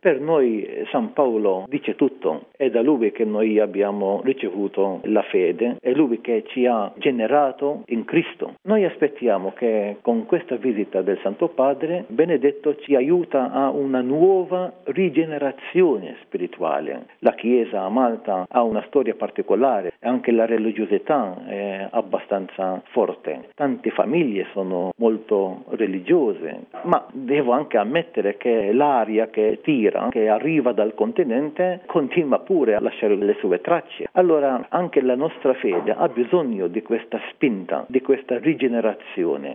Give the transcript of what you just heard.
Per noi San Paolo dice tutto, è da lui che noi abbiamo ricevuto la fede, è lui che ci ha generato in Cristo. Noi aspettiamo che con questa visita del Santo Padre Benedetto ci aiuta a una nuova rigenerazione spirituale. La Chiesa a Malta ha una storia particolare, anche la religiosità è abbastanza forte. Tante famiglie sono molto religiose, ma devo anche ammettere che l'aria che tira, che arriva dal continente, continua pure a lasciare le sue tracce. Allora anche la nostra fede ha bisogno di questa spinta, di questa rigenerazione.